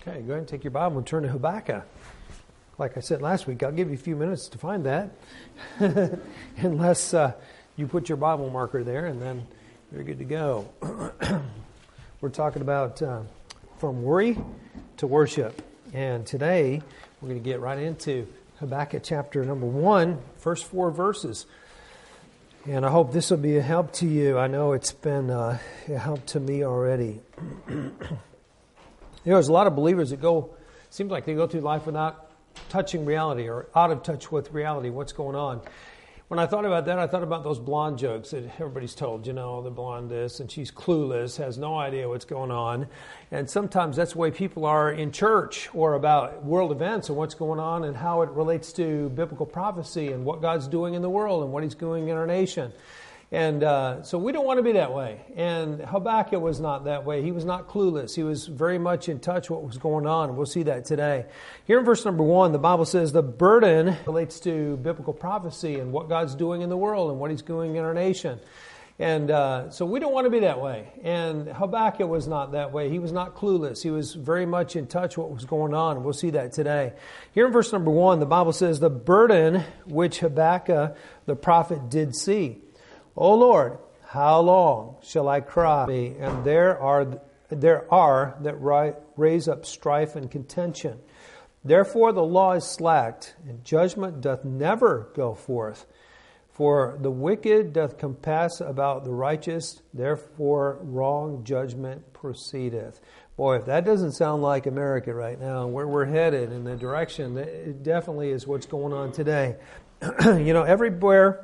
Okay, go ahead and take your Bible and turn to Habakkuk. Like I said last week, I'll give you a few minutes to find that. Unless you put your Bible marker there, and then you're good to go. We're talking about from worry to worship. And today, we're going to get right into Habakkuk chapter number 1, first 4 verses. And I hope this will be a help to you. I know it's been a help to me already. There's a lot of believers that seems like they go through life without touching reality or out of touch with reality, what's going on. When I thought about that, I thought about those blonde jokes that everybody's told, the blonde this, and she's clueless, has no idea what's going on. And sometimes that's the way people are in church or about world events and what's going on and how it relates to biblical prophecy and what God's doing in the world and what He's doing in our nation. And so we don't want to be that way. And Habakkuk was not that way. He was not clueless. He was very much in touch with what was going on. We'll see that today. Here in verse number 1, the Bible says the burden relates to biblical prophecy and what God's doing in the world and what He's doing in our nation. And so we don't want to be that way. And Habakkuk was not that way. He was not clueless. He was very much in touch with what was going on. We'll see that today. Here in verse number 1, the Bible says the burden which Habakkuk the prophet did see. O Lord, how long shall I cry? And there are that raise up strife and contention. Therefore the law is slacked, and judgment doth never go forth. For the wicked doth compass about the righteous, therefore wrong judgment proceedeth. Boy, if that doesn't sound like America right now, where we're headed in the direction, it definitely is what's going on today. Everywhere.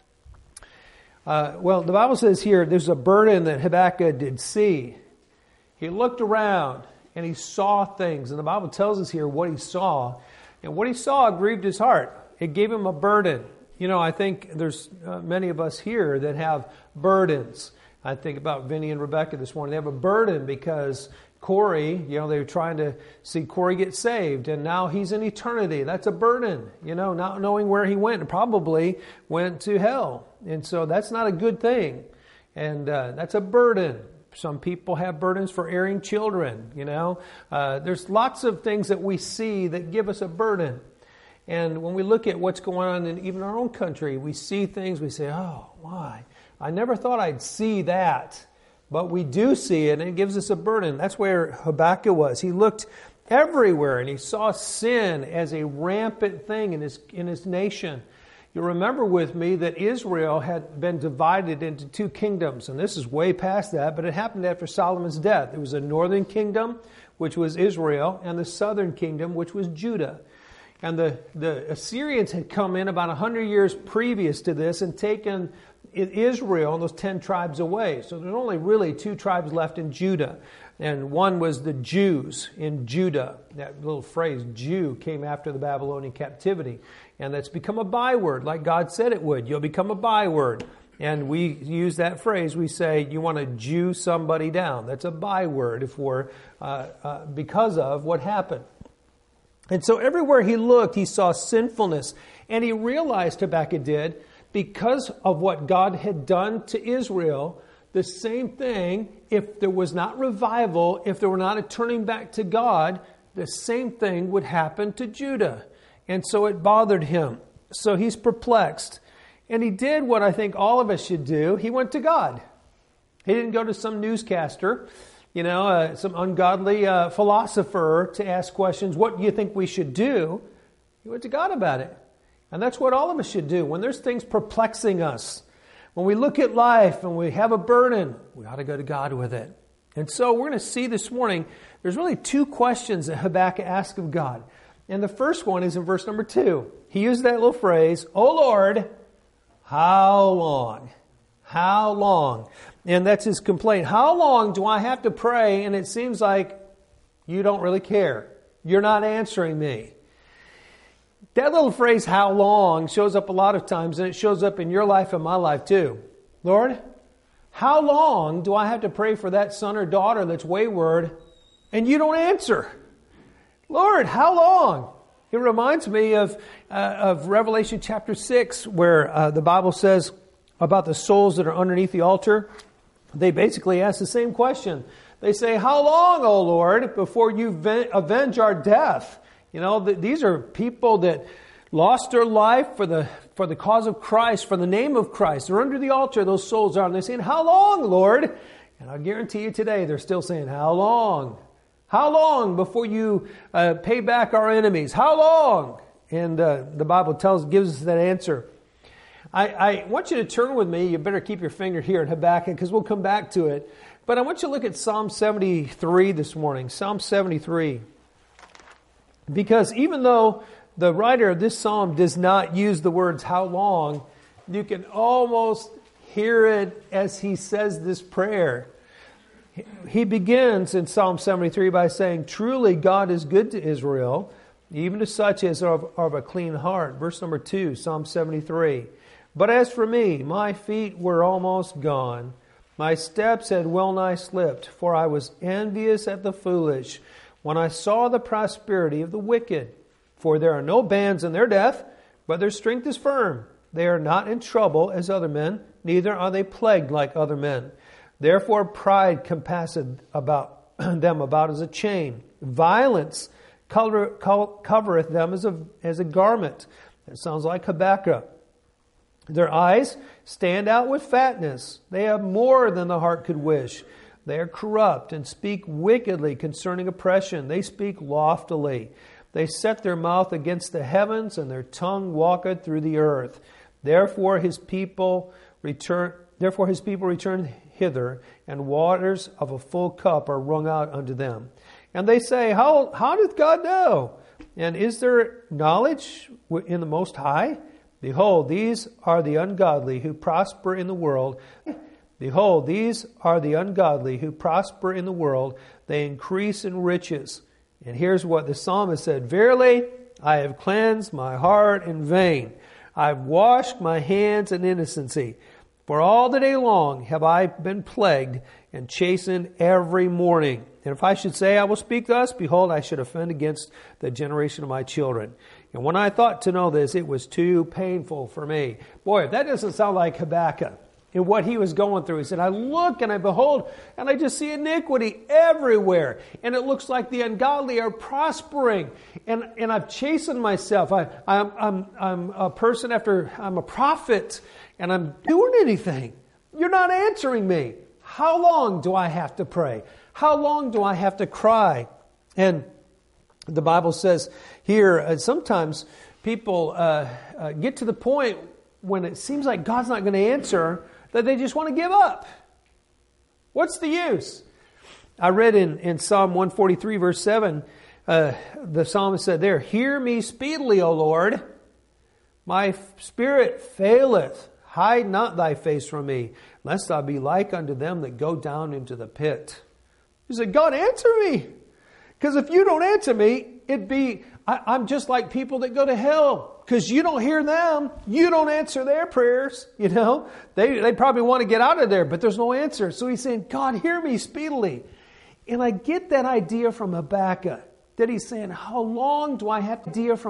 The Bible says here, there's a burden that Habakkuk did see. He looked around and he saw things. And the Bible tells us here what he saw. And what he saw grieved his heart. It gave him a burden. I think there's many of us here that have burdens. I think about Vinny and Rebecca this morning. They have a burden because Corey, they were trying to see Corey get saved, and now he's in eternity. That's a burden, not knowing where he went. Probably went to hell. And so that's not a good thing. And that's a burden. Some people have burdens for erring children, There's lots of things that we see that give us a burden. And when we look at what's going on in even our own country, we see things, we say, oh, why? I never thought I'd see that. But we do see it, and it gives us a burden. That's where Habakkuk was. He looked everywhere, and he saw sin as a rampant thing in his nation. You'll remember with me that Israel had been divided into 2 kingdoms, and this is way past that, but it happened after Solomon's death. There was a northern kingdom, which was Israel, and the southern kingdom, which was Judah. And the Assyrians had come in about 100 years previous to this and taken Israel and those 10 tribes away. So there's only really 2 tribes left in Judah. And one was the Jews in Judah. That little phrase, Jew, came after the Babylonian captivity. And that's become a byword, like God said it would. You'll become a byword. And we use that phrase. We say, you want to Jew somebody down. That's a byword because of what happened. And so everywhere he looked, he saw sinfulness. And he realized, Habakkuk did, because of what God had done to Israel, the same thing, if there was not revival, if there were not a turning back to God, the same thing would happen to Judah. And so it bothered him. So he's perplexed. And he did what I think all of us should do. He went to God. He didn't go to some newscaster, some ungodly philosopher to ask questions, what do you think we should do? He went to God about it. And that's what all of us should do. When there's things perplexing us, when we look at life and we have a burden, we ought to go to God with it. And so we're going to see this morning, there's really 2 questions that Habakkuk asked of God. And the first one is in verse number 2. He used that little phrase, O Lord, how long? How long? And that's his complaint. How long do I have to pray? And it seems like you don't really care. You're not answering me. That little phrase, how long, shows up a lot of times, and it shows up in your life and my life too. Lord, how long do I have to pray for that son or daughter that's wayward, and you don't answer? Lord, how long? It reminds me of Revelation chapter 6, where the Bible says about the souls that are underneath the altar. They basically ask the same question They say, how long, O Lord, before you avenge our death? You know, these are people that lost their life for the cause of Christ, for the name of Christ. They're under the altar, those souls are. And they're saying, how long, Lord? And I guarantee you today, they're still saying, how long? How long before you pay back our enemies? How long? And the Bible gives us that answer. I want you to turn with me. You better keep your finger here in Habakkuk because we'll come back to it. But I want you to look at Psalm 73 this morning. Psalm 73. Because even though the writer of this psalm does not use the words how long, you can almost hear it as he says this prayer. He begins in Psalm 73 by saying, truly God is good to Israel, even to such as are of a clean heart. Verse number 2, Psalm 73. But as for me, my feet were almost gone. My steps had well nigh slipped, for I was envious at the foolish when I saw the prosperity of the wicked. For there are no bands in their death, but their strength is firm. They are not in trouble as other men, neither are they plagued like other men. Therefore pride compasseth about them about as a chain. Violence covereth them as a garment. That sounds like Habakkuk. Their eyes stand out with fatness. They have more than the heart could wish. They are corrupt and speak wickedly concerning oppression. They speak loftily. They set their mouth against the heavens, and their tongue walketh through the earth. Therefore his people return hither, and waters of a full cup are wrung out unto them. And they say, How doth God know? And is there knowledge in the Most High? Behold, these are the ungodly who prosper in the world. Behold, these are the ungodly who prosper in the world. They increase in riches. And here's what the psalmist said. Verily, I have cleansed my heart in vain. I've washed my hands in innocency. For all the day long have I been plagued and chastened every morning. And if I should say I will speak thus, behold, I should offend against the generation of my children. And when I thought to know this, it was too painful for me. Boy, if that doesn't sound like Habakkuk and what he was going through. He said, I look and I behold, and I just see iniquity everywhere. And it looks like the ungodly are prospering. And I've chastened myself. I'm a person I'm a prophet, and I'm doing anything. You're not answering me. How long do I have to pray? How long do I have to cry? And the Bible says here, sometimes people get to the point when it seems like God's not going to answer, that they just want to give up. What's the use? I read in Psalm 143 verse 7, the psalmist said there, hear me speedily, O Lord. My spirit faileth. Hide not thy face from me, lest I be like unto them that go down into the pit. He said, God, answer me. Because if you don't answer me, I'm just like people that go to hell. Because you don't hear them. You don't answer their prayers. You know, they probably want to get out of there, but there's no answer. So he's saying, God, hear me speedily. And I get that idea from Habakkuk. That he's saying, how long do I have to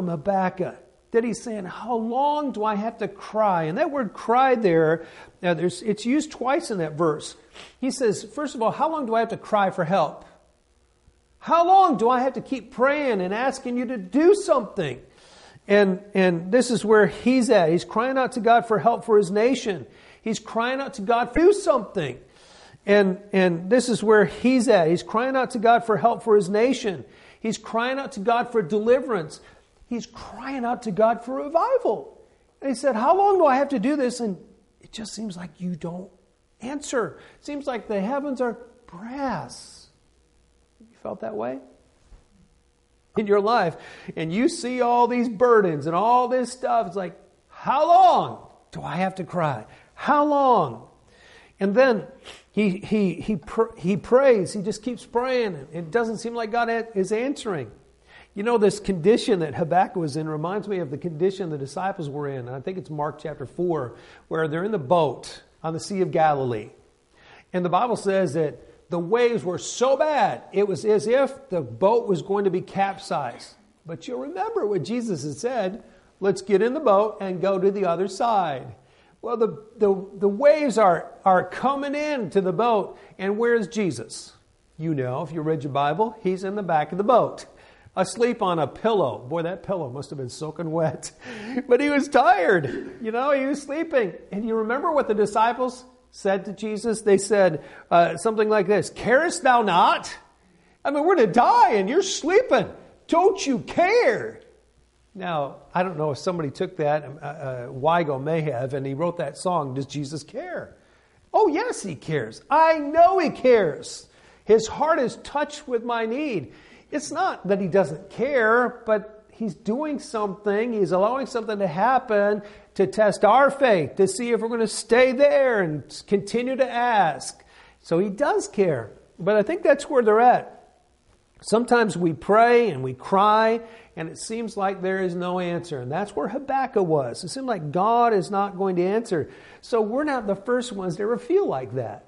cry? And that word cry there, it's used twice in that verse. He says, first of all, how long do I have to cry for help? How long do I have to keep praying and asking you to do something? And this is where he's at. He's crying out to God for help for his nation. He's crying out to God to do something. And this is where he's at. He's crying out to God for help for his nation. He's crying out to God for deliverance. He's crying out to God for revival. And he said, how long do I have to do this? And it just seems like you don't answer. It seems like the heavens are brass. You felt that way? In your life, and you see all these burdens and all this stuff. It's like, how long do I have to cry? How long? And then he prays. He just keeps praying. It doesn't seem like God is answering. You know, this condition that Habakkuk was in reminds me of the condition the disciples were in. I think it's Mark chapter 4, where they're in the boat on the Sea of Galilee. And the Bible says that the waves were so bad, it was as if the boat was going to be capsized. But you'll remember what Jesus had said, let's get in the boat and go to the other side. Well, the waves are coming in to the boat, and where is Jesus? You know, if you read your Bible, he's in the back of the boat, asleep on a pillow. Boy, that pillow must have been soaking wet. But he was tired. You know, he was sleeping. And you remember what the disciples said to Jesus? They said something like this, "Carest thou not? I mean, we're to die and you're sleeping. Don't you care?" Now, I don't know if somebody took that, Weigel may have, and he wrote that song, "Does Jesus Care?" Oh, yes, he cares. I know he cares. His heart is touched with my need. It's not that he doesn't care, but he's doing something. He's allowing something to happen to test our faith, to see if we're going to stay there and continue to ask. So he does care. But I think that's where they're at. Sometimes we pray and we cry, and it seems like there is no answer. And that's where Habakkuk was. It seemed like God is not going to answer. So we're not the first ones to ever feel like that.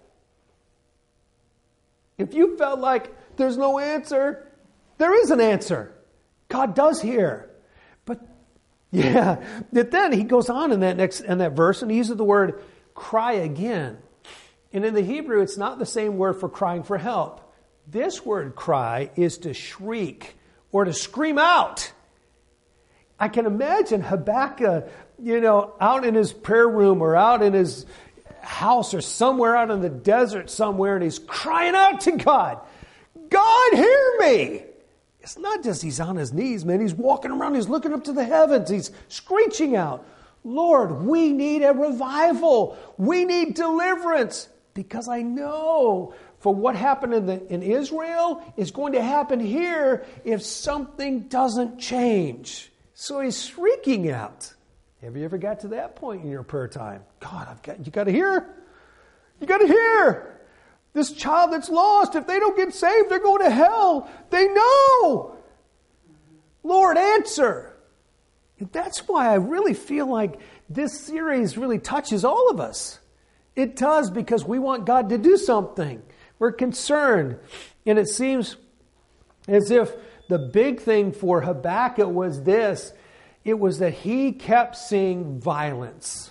If you felt like there's no answer, there is an answer. God does hear. But then he goes on in that verse, and he uses the word cry again. And in the Hebrew, it's not the same word for crying for help. This word cry is to shriek or to scream out. I can imagine Habakkuk, out in his prayer room or out in his house or somewhere out in the desert somewhere, and he's crying out to God. God, hear me. It's not just he's on his knees, man. He's walking around. He's looking up to the heavens. He's screeching out, Lord, we need a revival. We need deliverance. Because I know for what happened in Israel is going to happen here if something doesn't change. So he's shrieking out. Have you ever got to that point in your prayer time? God, you got to hear. You got to hear. This child that's lost, if they don't get saved, they're going to hell. They know. Lord, answer. And that's why I really feel like this series really touches all of us. It does, because we want God to do something. We're concerned. And it seems as if the big thing for Habakkuk was this. It was that he kept seeing violence.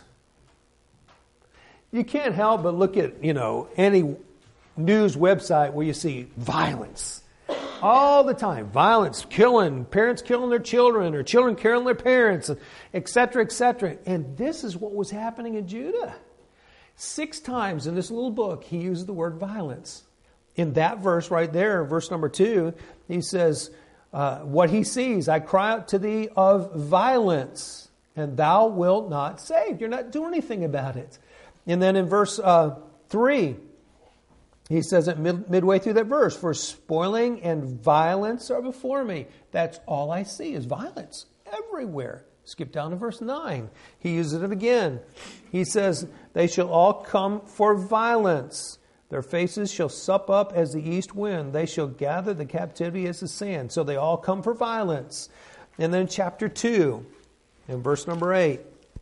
You can't help but look at, any news website where you see violence. All the time. Violence, killing, parents killing their children, or children killing their parents, etc., etc. And this is what was happening in Judah. 6 times in this little book, he uses the word violence. In that verse right there, verse number 2, he says, what he sees, I cry out to thee of violence, and thou wilt not save. You're not doing anything about it. And then in verse 3, he says it midway through that verse, for spoiling and violence are before me. That's all I see is violence everywhere. Skip down to verse 9. He uses it again. He says, they shall all come for violence. Their faces shall sup up as the east wind. They shall gather the captivity as the sand. So they all come for violence. And then chapter 2, in verse number 8,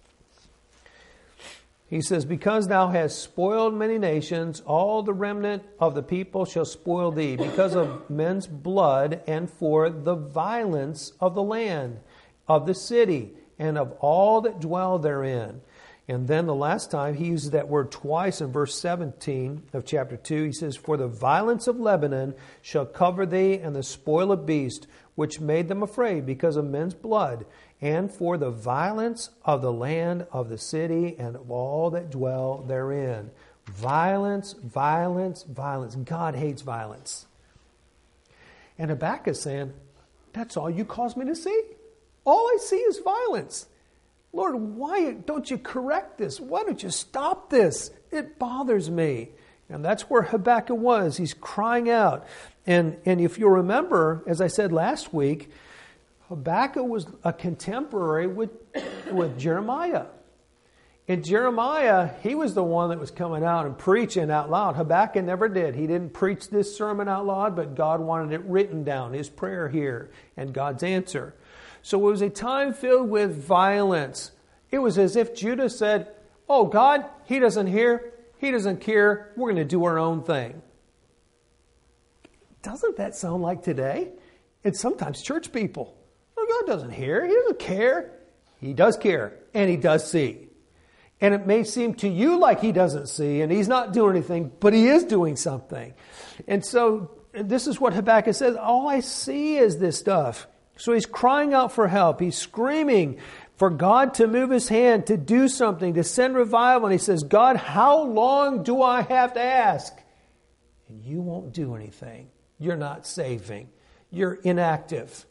he says, because thou hast spoiled many nations, all the remnant of the people shall spoil thee, because of men's blood and for the violence of the land, of the city, and of all that dwell therein. And then the last time, he uses that word twice in verse 17 of chapter 2. He says, for the violence of Lebanon shall cover thee, and the spoil of beasts, which made them afraid because of men's blood, and for the violence of the land, of the city, and of all that dwell therein. Violence, violence, violence. God hates violence. And Habakkuk is saying, that's all you caused me to see. All I see is violence. Lord, why don't you correct this? Why don't you stop this? It bothers me. And that's where Habakkuk was. He's crying out. And if you remember, as I said last week, Habakkuk was a contemporary with Jeremiah. And Jeremiah, he was the one that was coming out and preaching out loud. Habakkuk never did. He didn't preach this sermon out loud, but God wanted it written down, his prayer here, and God's answer. So it was a time filled with violence. It was as if Judah said, oh, God, he doesn't hear, he doesn't care, we're going to do our own thing. Doesn't that sound like today? It's sometimes church people. Oh, God doesn't hear, he doesn't care. He does care, and he does see. And it may seem to you like he doesn't see, and he's not doing anything, but he is doing something. And so this is what Habakkuk says, all I see is this stuff. So he's crying out for help. He's screaming for God to move his hand, to do something, to send revival. And he says, God, how long do I have to ask? And you won't do anything. You're not saving. You're inactive.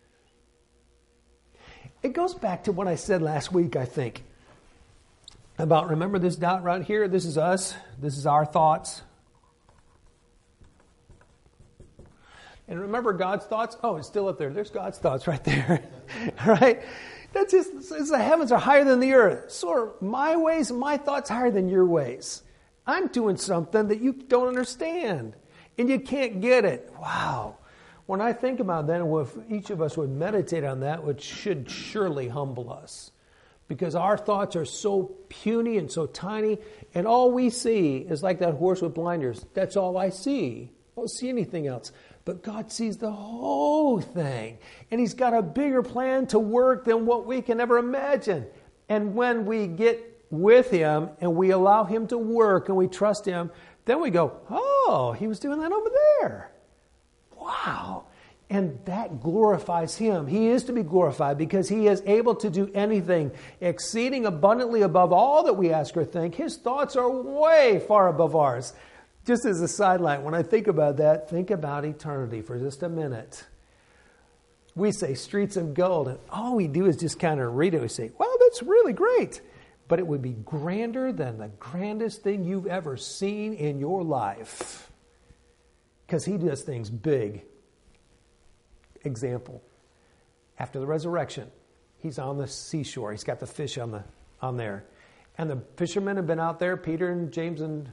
It goes back to what I said last week, I think, about, remember this dot right here? This is us. This is our thoughts. And remember God's thoughts? Oh, it's still up there. There's God's thoughts right there. All right? That's just, it's the heavens are higher than the earth. So are my ways and my thoughts higher than your ways. I'm doing something that you don't understand. And you can't get it. Wow. When I think about that, and if each of us would meditate on that, which should surely humble us. Because our thoughts are so puny and so tiny, and all we see is like that horse with blinders. That's all I see. I don't see anything else. But God sees the whole thing. And he's got a bigger plan to work than what we can ever imagine. And when we get with him and we allow him to work and we trust him, then we go, oh, he was doing that over there. Wow. And that glorifies him. He is to be glorified because he is able to do anything exceeding abundantly above all that we ask or think. His thoughts are way far above ours. Just as a sideline, when I think about that, think about eternity for just a minute. We say streets of gold, and all we do is just kind of read it. We say, well, that's really great. But it would be grander than the grandest thing you've ever seen in your life. Because he does things big. Example, after the resurrection, he's on the seashore. He's got the fish on there. And the fishermen have been out there, Peter and John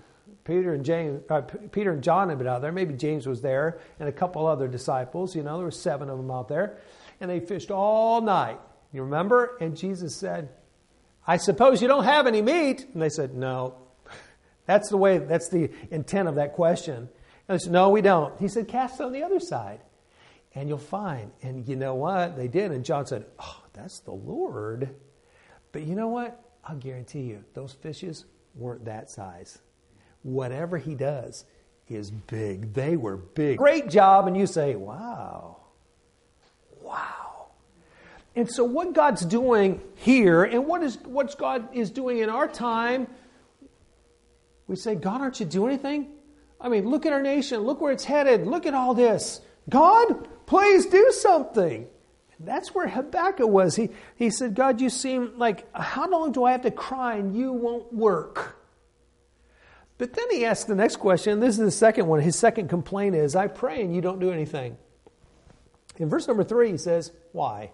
had been out there. Maybe James was there and a couple other disciples. You know, there were 7 of them out there. And they fished all night. You remember? And Jesus said, I suppose you don't have any meat. And they said, no. That's the intent of that question. And they said, no, we don't. He said, cast it on the other side. And you'll find. And you know what? They did. And John said, oh, that's the Lord. But you know what? I'll guarantee you, those fishes weren't that size. Whatever he does is big. They were big. Great job. And you say, wow. Wow. And so what God's doing here and what God is doing in our time, we say, God, aren't you doing anything? I mean, look at our nation. Look where it's headed. Look at all this. God, please do something. And that's where Habakkuk was. He said, God, you seem like, how long do I have to cry and you won't work? But then he asked the next question. This is the second one. His second complaint is, I pray and you don't do anything. In verse number 3, he says, why?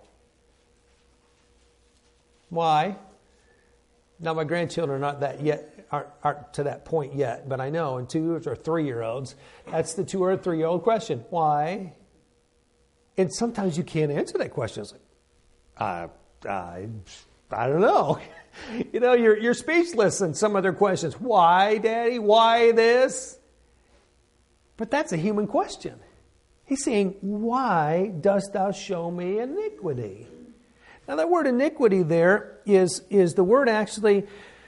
Why? Now, my grandchildren are not that yet, aren't to that point yet, but I know in 2 or 3-year-olds, that's the 2 or 3-year-old question. Why? And sometimes you can't answer that question. It's like, I don't know. You know, you're speechless in some of their questions. Why, Daddy? Why this? But that's a human question. He's saying, why dost thou show me iniquity? Now, that word iniquity there is the word actually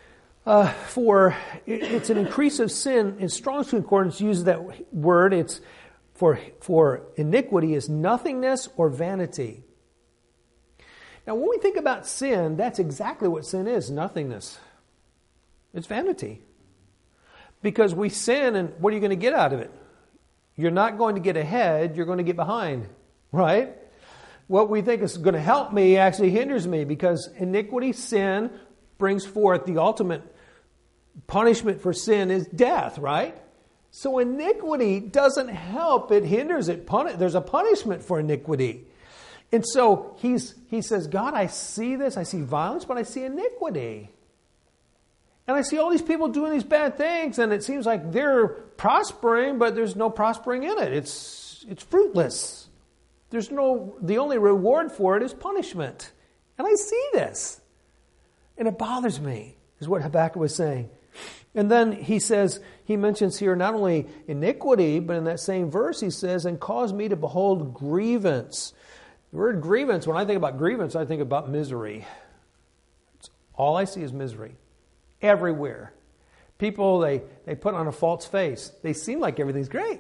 it's an increase of sin. In Strong's Concordance uses that word. It's for iniquity is nothingness or vanity. Now, when we think about sin, that's exactly what sin is, nothingness. It's vanity. Because we sin, and what are you going to get out of it? You're not going to get ahead, you're going to get behind, right? What we think is going to help me actually hinders me, because iniquity, sin, brings forth the ultimate punishment for sin is death, right? So iniquity doesn't help, it hinders it. There's a punishment for iniquity. And so he says, God, I see this, I see violence, but I see iniquity. And I see all these people doing these bad things, and it seems like they're prospering, but there's no prospering in it. It's fruitless. The only reward for it is punishment. And I see this. And it bothers me, is what Habakkuk was saying. And then he mentions here not only iniquity, but in that same verse he says, and cause me to behold grievance. The word grievance, when I think about grievance, I think about misery. All I see is misery. Everywhere. People, they put on a false face. They seem like everything's great.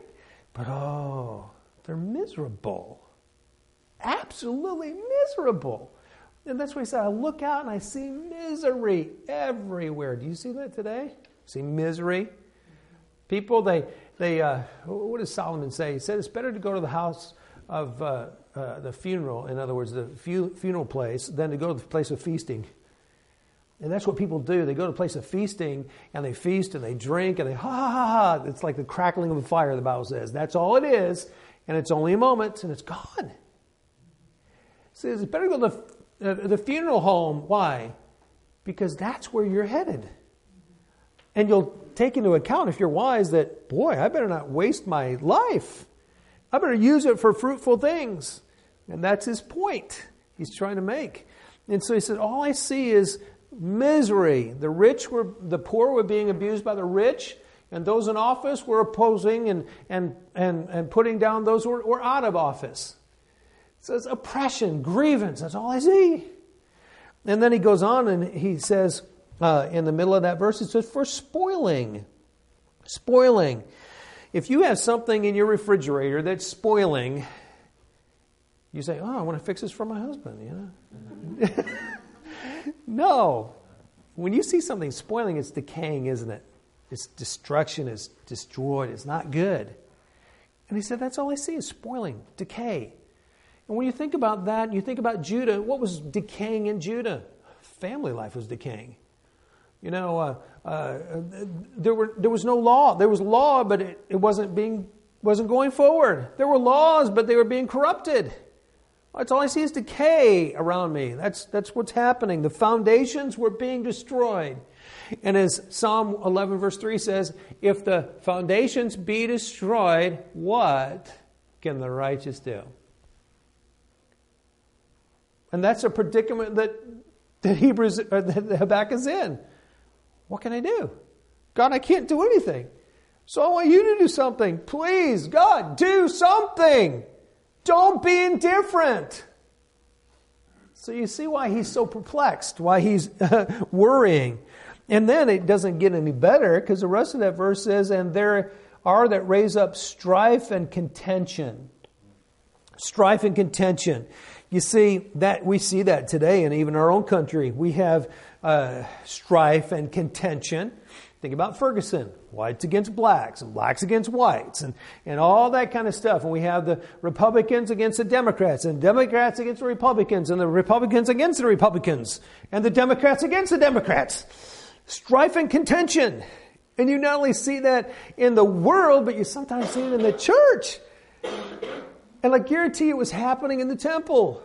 But they're miserable. Absolutely miserable. And that's what he said. I look out and I see misery everywhere. Do you see that today? See misery? People, they what does Solomon say? He said it's better to go to the house of the funeral, in other words, the funeral place, than to go to the place of feasting. And that's what people do. They go to a place of feasting, and they feast, and they drink, and they ha, ha, ha, ha. It's like the crackling of a fire, the Bible says. That's all it is, and it's only a moment, and it's gone. So it's better to go to the funeral home. Why? Because that's where you're headed. And you'll take into account, if you're wise, that, boy, I better not waste my life. I better use it for fruitful things. And that's his point he's trying to make. And so he said, all I see is misery. The poor were being abused by the rich, and those in office were opposing and putting down those who were out of office. So it's oppression, grievance. That's all I see. And then he goes on and he says, in the middle of that verse, it says, for spoiling. Spoiling. If you have something in your refrigerator that's spoiling, you say, I want to fix this for my husband, No. When you see something spoiling, it's decaying, isn't it? It's destruction, it's destroyed, it's not good. And he said, that's all I see is spoiling, decay. And when you think about that, you think about Judah, what was decaying in Judah? Family life was decaying. There was no law. There was law, but it wasn't going forward. There were laws, but they were being corrupted. That's all I see is decay around me. That's what's happening. The foundations were being destroyed. And as Psalm 11 verse 3 says, if the foundations be destroyed, what can the righteous do? And that's a predicament that Habakkuk is in. What can I do? God, I can't do anything. So I want you to do something. Please, God, do something. Don't be indifferent. So you see why he's so perplexed, why he's worrying. And then it doesn't get any better, because the rest of that verse says, and there are that raise up strife and contention. Strife and contention. You see, that we see that today, and even our own country. We have strife and contention. Think about Ferguson, whites against blacks, and blacks against whites, and all that kind of stuff. And we have the Republicans against the Democrats, and Democrats against the Republicans, and the Republicans against the Republicans, and the Democrats against the Democrats. Strife and contention. And you not only see that in the world, but you sometimes see it in the church. And I guarantee it was happening in the temple.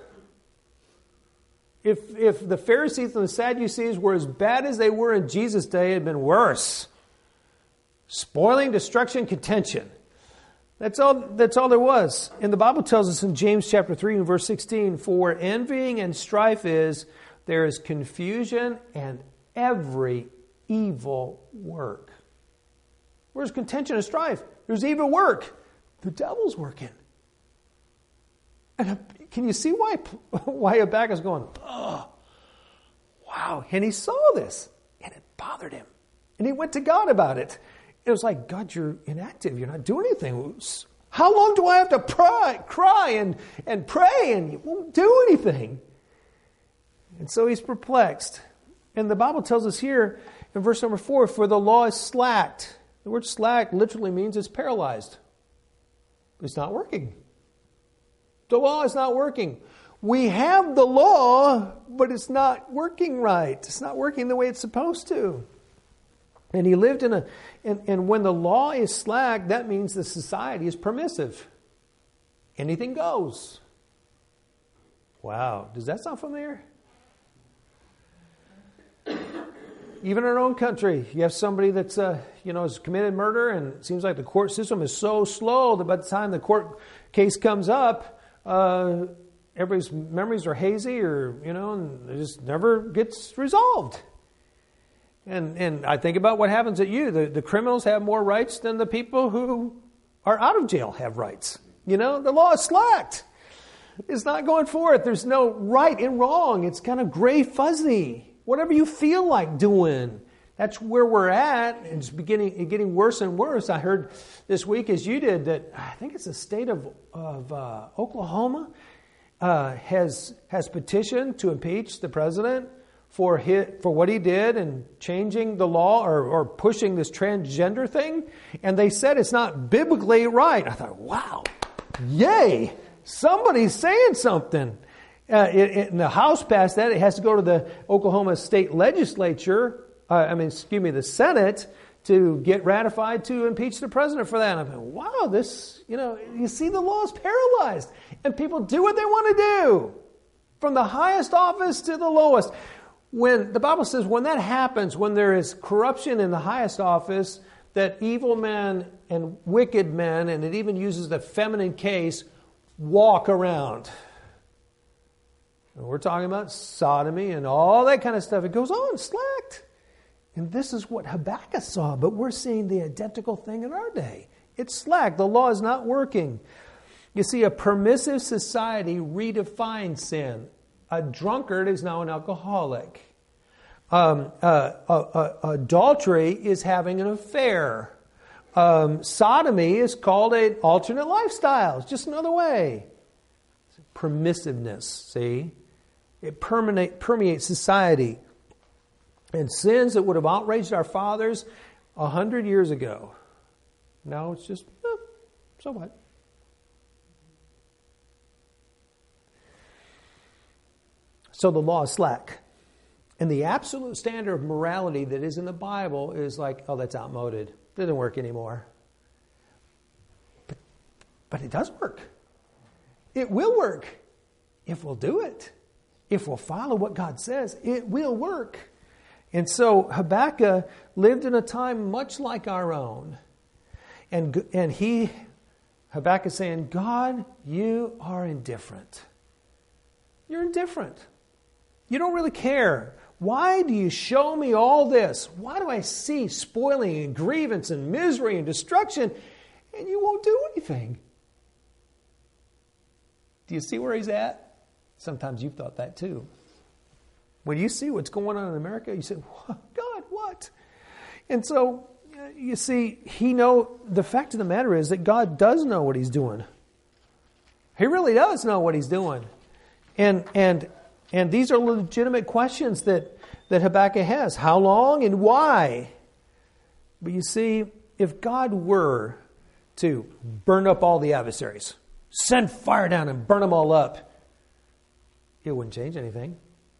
If the Pharisees and the Sadducees were as bad as they were in Jesus' day, it had been worse. Spoiling, destruction, contention. That's all there was. And the Bible tells us in James chapter 3 and verse 16, for envying and strife there is confusion and every evil work. Where's contention and strife? There's evil work. The devil's working. And can you see why Habakkuk is going, oh, wow. And he saw this, and it bothered him. And he went to God about it. It was like, God, you're inactive. You're not doing anything. How long do I have to cry and pray, and you won't do anything? And so he's perplexed. And the Bible tells us here in verse number 4, for the law is slacked. The word slack literally means it's paralyzed. It's not working. The law is not working. We have the law, but it's not working right. It's not working the way it's supposed to. And he lived and when the law is slack, that means the society is permissive. Anything goes. Wow. Does that sound familiar? Even in our own country, you have somebody that's has committed murder, and it seems like the court system is so slow that by the time the court case comes up, everybody's memories are hazy, and it just never gets resolved. And I think about what happens at you. The criminals have more rights than the people who are out of jail have rights. The law is slacked. It's not going forth. There's no right and wrong. It's kind of gray fuzzy. Whatever you feel like doing. That's where we're at. It's getting worse and worse. I heard this week, as you did, that I think it's the state of Oklahoma has petitioned to impeach the president for what he did and changing the law or pushing this transgender thing. And they said it's not biblically right. I thought, wow, yay, somebody's saying something. And the House passed that. It has to go to the Oklahoma State Legislature, the Senate, to get ratified to impeach the president for that. And I thought, wow, this, you see the law is paralyzed. And people do what they want to do. From the highest office to the lowest. When the Bible says when that happens, when there is corruption in the highest office, that evil men and wicked men, and it even uses the feminine case, walk around. And we're talking about sodomy and all that kind of stuff. It goes on, slacked. And this is what Habakkuk saw, but we're seeing the identical thing in our day. It's slack. The law is not working. You see, a permissive society redefines sin. A drunkard is now an alcoholic. Adultery is having an affair. Sodomy is called an alternate lifestyle. It's just another way. Permissiveness, see? It permeates society. And sins that would have outraged our fathers 100 years ago. Now it's just, so what? So the law is slack. And the absolute standard of morality that is in the Bible is like, oh, that's outmoded. It doesn't work anymore. But it does work. It will work if we'll do it. If we'll follow what God says, it will work. And so Habakkuk lived in a time much like our own. And Habakkuk is saying, God, you are indifferent. You're indifferent. You don't really care. Why do you show me all this? Why do I see spoiling and grievance and misery and destruction, and you won't do anything? Do you see where he's at? Sometimes you've thought that too. When you see what's going on in America, you say, God, what? And so, you see, the fact of the matter is that God does know what he's doing. He really does know what he's doing. And these are legitimate questions that Habakkuk has. How long and why? But you see, if God were to burn up all the adversaries, send fire down and burn them all up, it wouldn't change anything.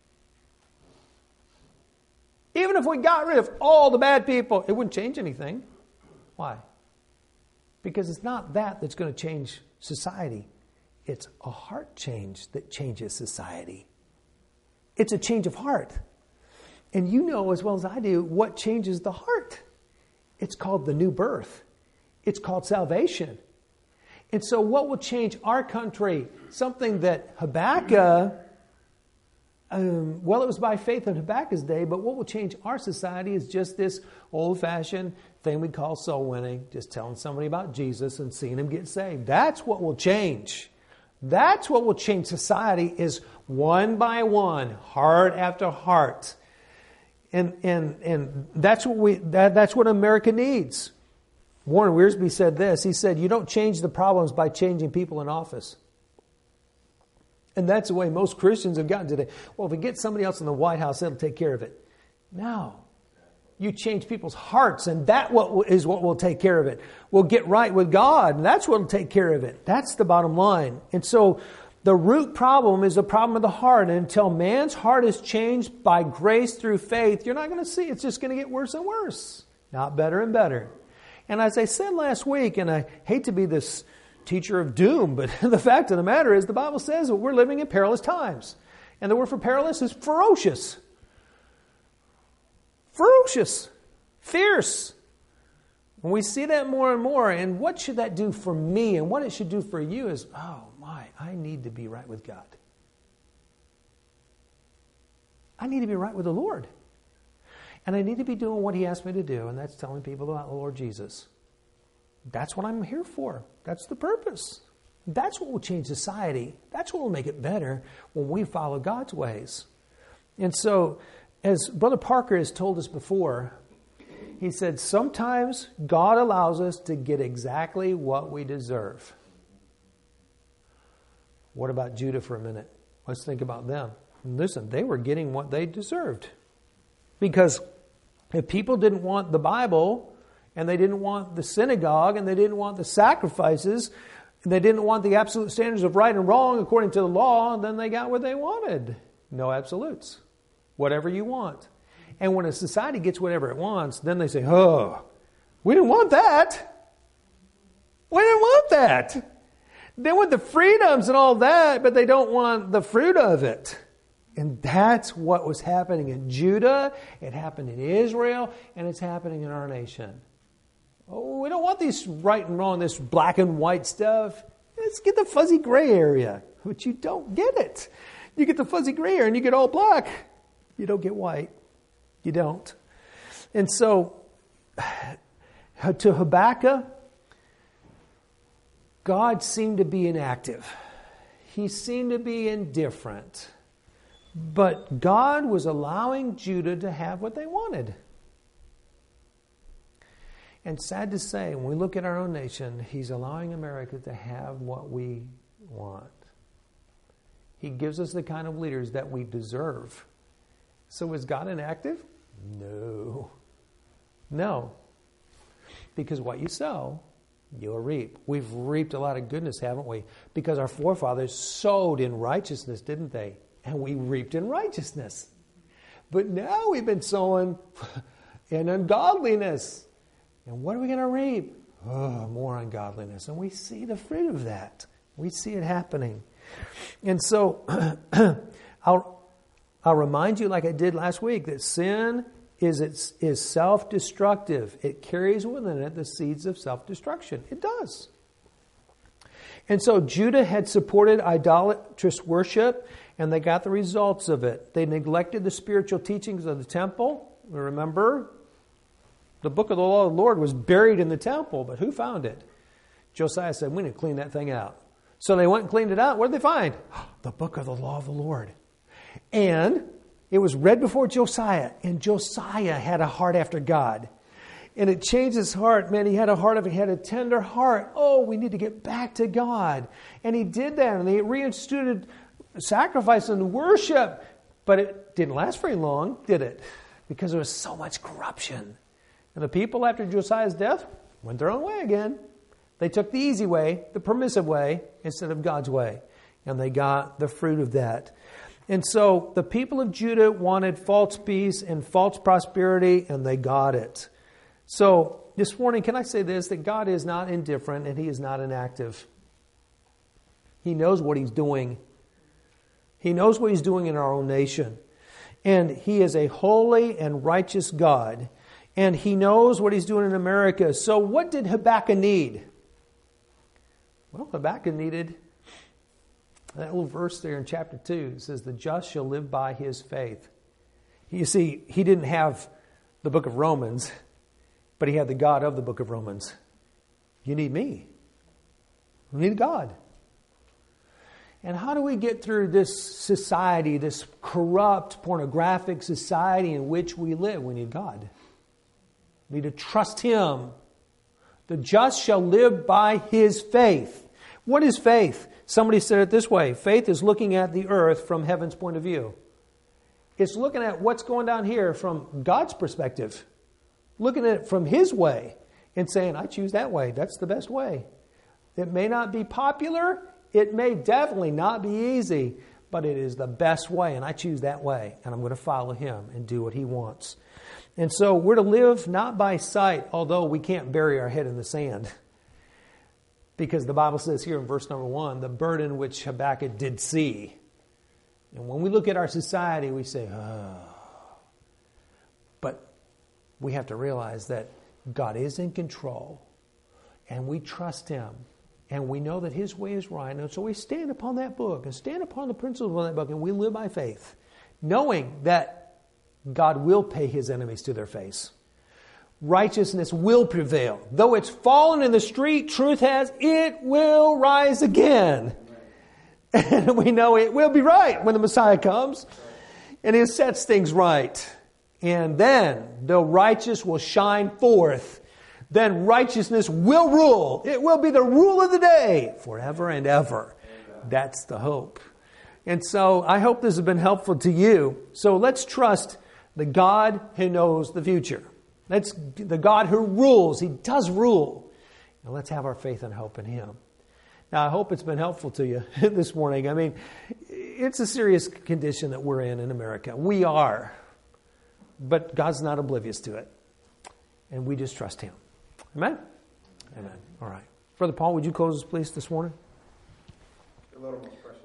Even if we got rid of all the bad people, it wouldn't change anything. Why? Because it's not that that's going to change society. It's a heart change that changes society. It's a change of heart. And you know as well as I do what changes the heart. It's called the new birth. It's called salvation. And so what will change our country? Something that Habakkuk, it was by faith in Habakkuk's day, but what will change our society is just this old-fashioned thing we call soul winning, just telling somebody about Jesus and seeing them get saved. That's what will change. That's what will change society, is one by one, heart after heart. And that's what America needs. Warren Wiersbe said this. He said, you don't change the problems by changing people in office. And that's the way most Christians have gotten today. Well, if we get somebody else in the White House, that'll take care of it. No. You change people's hearts, and that is what will take care of it. We'll get right with God, and that's what will take care of it. That's the bottom line. And so the root problem is the problem of the heart. And until man's heart is changed by grace through faith, you're not going to see. It's just going to get worse and worse, not better and better. And as I said last week, and I hate to be this teacher of doom, but the fact of the matter is the Bible says that we're living in perilous times. And the word for perilous is ferocious. Ferocious. Fierce. And we see that more and more. And what should that do for me? And what it should do for you is, oh my, I need to be right with God. I need to be right with the Lord. And I need to be doing what He asked me to do, and that's telling people about the Lord Jesus. That's what I'm here for. That's the purpose. That's what will change society. That's what will make it better when we follow God's ways. And so, as Brother Parker has told us before, He said, sometimes God allows us to get exactly what we deserve. What about Judah for a minute? Let's think about them. Listen, they were getting what they deserved. Because if people didn't want the Bible, and they didn't want the synagogue, and they didn't want the sacrifices, and they didn't want the absolute standards of right and wrong according to the law, then they got what they wanted. No absolutes. Whatever you want. And when a society gets whatever it wants, then they say, oh, we didn't want that. We didn't want that. They want the freedoms and all that, but they don't want the fruit of it. And that's what was happening in Judah. It happened in Israel, and it's happening in our nation. Oh, we don't want these right and wrong, this black and white stuff. Let's get the fuzzy gray area. But you don't get it. You get the fuzzy gray area and you get all black. You don't get white. You don't. And so, to Habakkuk, God seemed to be inactive. He seemed to be indifferent. But God was allowing Judah to have what they wanted. And sad to say, when we look at our own nation, He's allowing America to have what we want. He gives us the kind of leaders that we deserve. So is God inactive? No. No. Because what you sow, you'll reap. We've reaped a lot of goodness, haven't we? Because our forefathers sowed in righteousness, didn't they? And we reaped in righteousness. But now we've been sowing in ungodliness. And what are we going to reap? Oh, more ungodliness. And we see the fruit of that. We see it happening. And so, I'll remind you, like I did last week, that sin is self-destructive. It carries within it the seeds of self-destruction. It does. And so Judah had supported idolatrous worship, and they got the results of it. They neglected the spiritual teachings of the temple. Remember, the book of the law of the Lord was buried in the temple, but who found it? Josiah said, we need to clean that thing out. So they went and cleaned it out. What did they find? The book of the law of the Lord. And it was read before Josiah, and Josiah had a heart after God. And it changed his heart. Man, he had a tender heart. Oh, we need to get back to God. And he did that, and he reinstituted sacrifice and worship. But it didn't last very long, did it? Because there was so much corruption. And the people, after Josiah's death, went their own way again. They took the easy way, the permissive way, instead of God's way. And they got the fruit of that. And so the people of Judah wanted false peace and false prosperity, and they got it. So this morning, can I say this? That God is not indifferent and He is not inactive. He knows what He's doing. He knows what He's doing in our own nation. And He is a holy and righteous God. And He knows what He's doing in America. So what did Habakkuk need? Well, Habakkuk needed that little verse there in chapter 2. It says, the just shall live by his faith. You see, he didn't have the book of Romans, but he had the God of the book of Romans. You need me. You need God. And how do we get through this society, this corrupt, pornographic society in which we live? We need God. We need to trust Him. The just shall live by his faith. What is faith? Somebody said it this way. Faith is looking at the earth from heaven's point of view. It's looking at what's going down here from God's perspective. Looking at it from His way and saying, I choose that way. That's the best way. It may not be popular. It may definitely not be easy. But it is the best way. And I choose that way. And I'm going to follow Him and do what He wants. And so we're to live not by sight, although we can't bury our head in the sand. Because the Bible says here in verse number 1, the burden which Habakkuk did see. And when we look at our society, we say, oh. But we have to realize that God is in control. And we trust Him. And we know that His way is right. And so we stand upon that book and stand upon the principles of that book. And we live by faith. Knowing that God will pay His enemies to their face. Righteousness will prevail. Though it's fallen in the street, truth has, it will rise again. And we know it will be right when the Messiah comes. And He sets things right. And then the righteous will shine forth. Then righteousness will rule. It will be the rule of the day forever and ever. Amen. That's the hope. And so I hope this has been helpful to you. So let's trust the God who knows the future. That's the God who rules. He does rule. And let's have our faith and hope in Him. Now, I hope it's been helpful to you this morning. I mean, it's a serious condition that we're in America. We are. But God's not oblivious to it. And we just trust Him. Amen? Amen. All right. Brother Paul, would you close us, please, this morning? Your little most precious